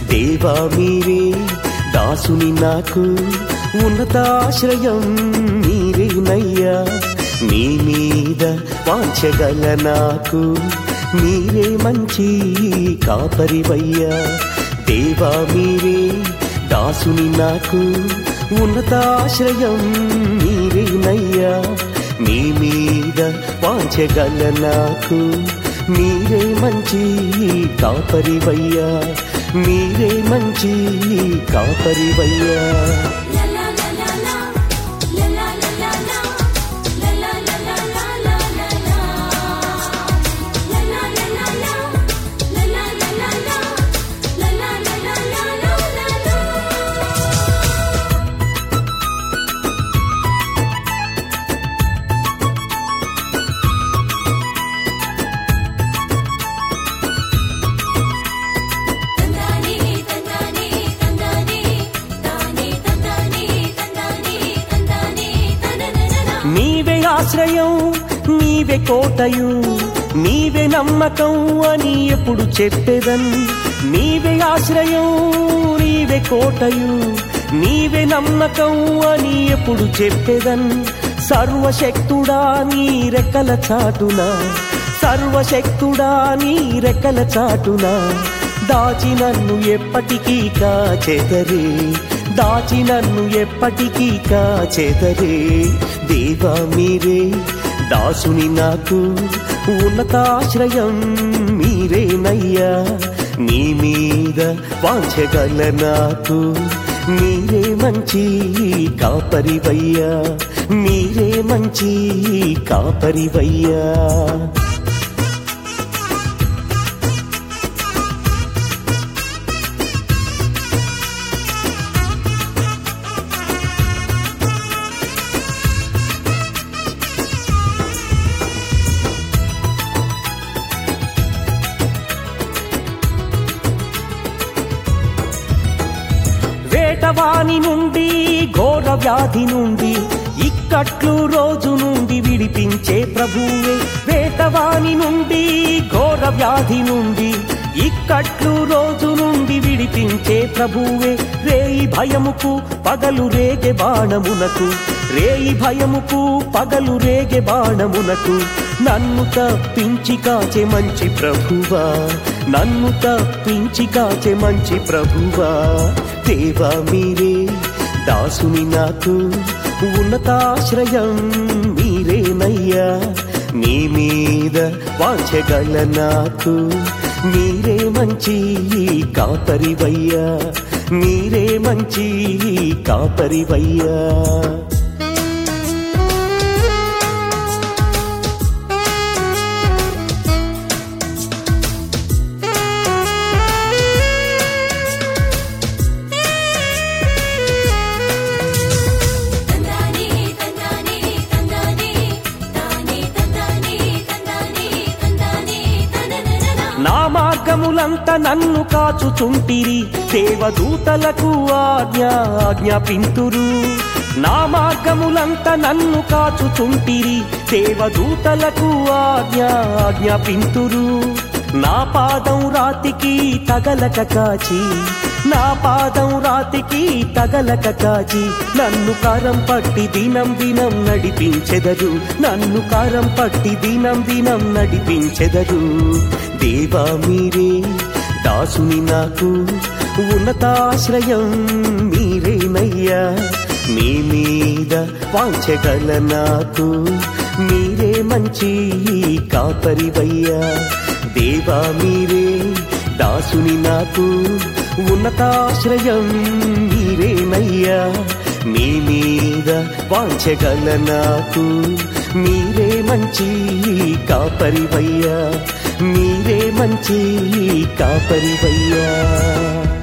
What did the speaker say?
దేవా మీరే దాసుని నాకు ఉన్నతాశ్రయం మీరేనయ్యా. మీ మీద వాంచగల నాకు మీరే మంచి కాపరివయ్యా. దేవా మీరే దాసుని నాకు ఉన్నతాశ్రయం మీరేనయ్యా. మీ మీద వాంచగల నాకు మీరే మంచి కాపరివయ్యా. మీరే మంచి కాపరివయ్యా. నీవే ఆశ్రయం నీవే కోటయు నీవే నమ్మకం అని ఎప్పుడు చెప్పేదన్. నీవే ఆశ్రయం నీవే కోటయు నీవే నమ్మకం అని ఎప్పుడు చెప్పేదన్. సర్వశక్తుడా నీ రెక్కల చాటున, సర్వశక్తుడా నీ రెక్కల చాటున దాచి నన్ను ఎప్పటికీ కాచెదరే, దాచి నన్ను ఎప్పటికీ కాచెదరే. దేవా మీరే దాసుని నాకు ఉన్నతాశ్రయం మీరేనయ్యా. నీ మీద వాంచగల నాకు మీరే మంచి కాపరివయ్యా. మీరే మంచి కాపరివయ్యా. వేటవాని నుండి ఘోర వ్యాధి నుండి ఇక్కట్లు రోజు నుండి విడిపించే ప్రభువే. వేటవాని నుండి ఘోర వ్యాధి నుండి ఇక్కట్లు రోజు నుండి విడిపించే ప్రభువే. రేయి భయముకు పగలు రేగే బాణమునకు, రేయి భయముకు పగలు రేగే బాణమునకు నన్ను తప్పించి కాచే మంచి ప్రభువా, నన్ను తప్పించి కాచే మంచి ప్రభువా. దేవా మీరే దాసుని నాకు ఉన్నతాశ్రయం మీరేనయ్యా. మీ మీద వాంచగల నాకు మీరే మంచి కాపరివయ్యా. మీరే మంచి కాపరివయ్యా. నా మార్గములంతా నన్ను కాచుచుంటిరి, దేవదూతలకు ఆజ్ఞాపింతురు. నా మార్గములంతా నన్ను కాచుచుంటిరి, దేవదూతలకు ఆజ్ఞాపింతురు. నా పాదం రాతికి తగలక కాచి, నా పాదం రాతికి తగలక కాచి నన్ను కారం పట్టి దినం దినం నడిపించెదరు, నన్ను కారం పట్టి దినం దినం నడిపించెదరు. దేవా మీరే దాసుని నాకు ఉన్నతాశ్రయం మీరేనయ్యా. మీ మీద వాంచగల నాకు మీరే మంచి కాపరివయ్యా. దేవా మీరే దాసుని నాకు ఉన్నతాశ్రయం మీరేనయ్యా. మీ మీద వాంచగల నాకు మీరే మంచి కాపరివయ్యా. మీరే మంచి కాపరివయ్యా.